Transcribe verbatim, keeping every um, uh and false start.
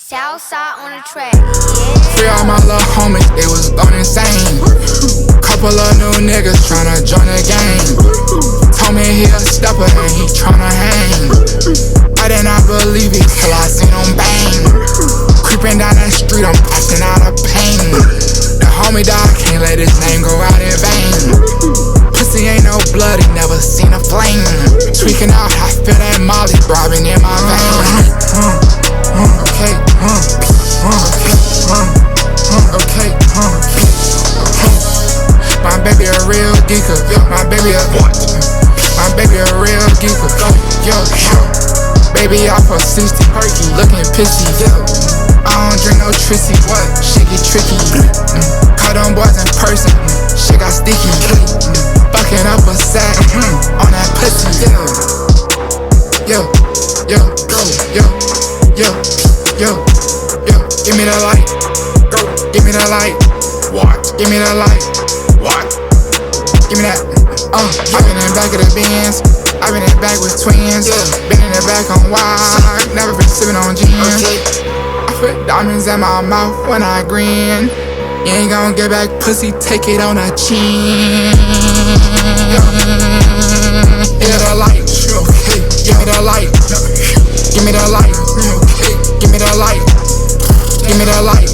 Southside on the track, yeah. Free all my little homies, they was going insane. Couple of new niggas tryna join the game. Told me he a stepper and he tryna hang. I did not believe it till I seen him bang. Creeping down that street, I'm acting out of pain. The homie died, can't let his name go out in vain. Pussy ain't no blood, he never seen a flame. Tweaking out, I feel that Molly throbbing in my vein. Okay, okay, okay, okay. My baby a real geeker, my baby a what? My baby a real geeker, yo, yo. Baby off of sixty, perky, looking pissy, yo. I don't drink no trissy, what? Shit get tricky. Mm. Caught them boys in person, mm. Shit got sticky. Mm. Fucking up a sack, mm. On that pussy, yo. Yo, yo, go, yo. Yo, yo, yo, give me the light. Go, give me the light. What? Give me the light. What? Give me that. Uh, I've been in the back of the Benz. I've been in the back with twins. Yeah. Been in the back on wide. Never been sipping on gin. Okay. I put diamonds in my mouth when I grin. You ain't gon' get back pussy, take it on a chin. Yeah. Give me the light. Okay. Give me the light. Give me the light. Okay. Give me the light. Give me the light.